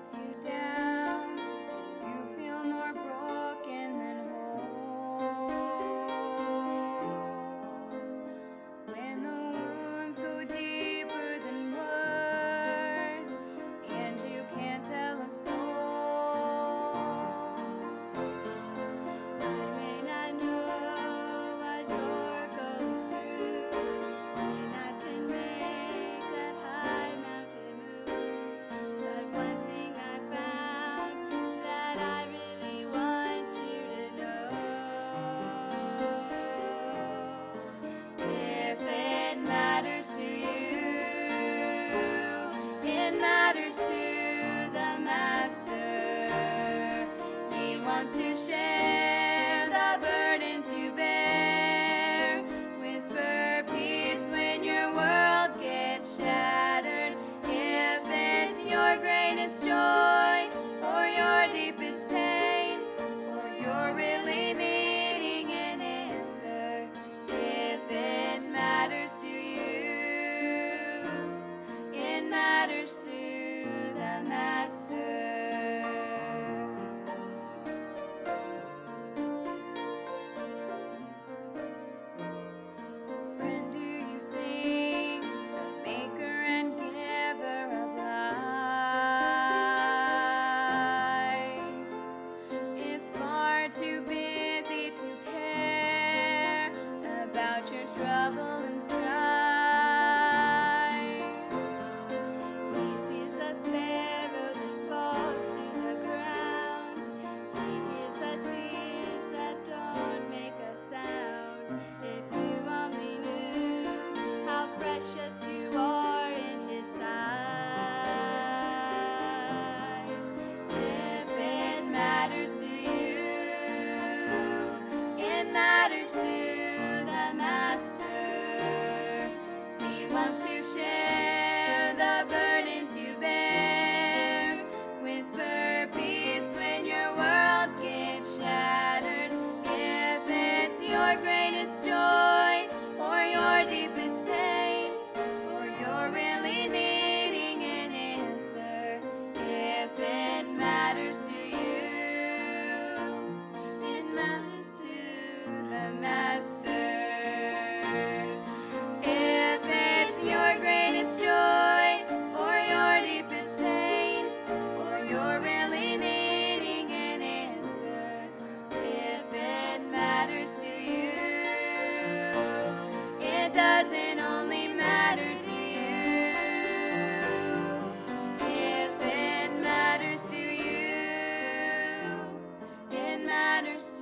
lets you down, you feel more broken than whole. When the wounds go deeper than words, and you can't tell a soul. I may not know what you're going through, may not can make that high mountain move, but one thing I found that I really want you to know: if it matters to you, it matters to the Master. He wants to share the burdens you bear, whisper peace when your world gets shattered. If it's your greatest joy or your deepest pain, or you're really needing an answer, if it matters to you, it matters to the Master. Friend, do you think the maker and giver of life is far too busy to care about your trouble and strife? He sees the sparrow that falls to the ground. He hears the tears that don't make a sound. If you only knew how precious you are in His eyes. If it matters to you, it matters to the Master. He wants to share the burdens you bear, whisper peace when your world gets shattered. If it's your greatest joy or your deepest pain, or you're really needing an answer, if it matters to you, it matters to the Master. If it's your greatest joy or your deepest pain, or you're really needing an answer, if it matters to you, it doesn't only matter to you. If it matters to you, it matters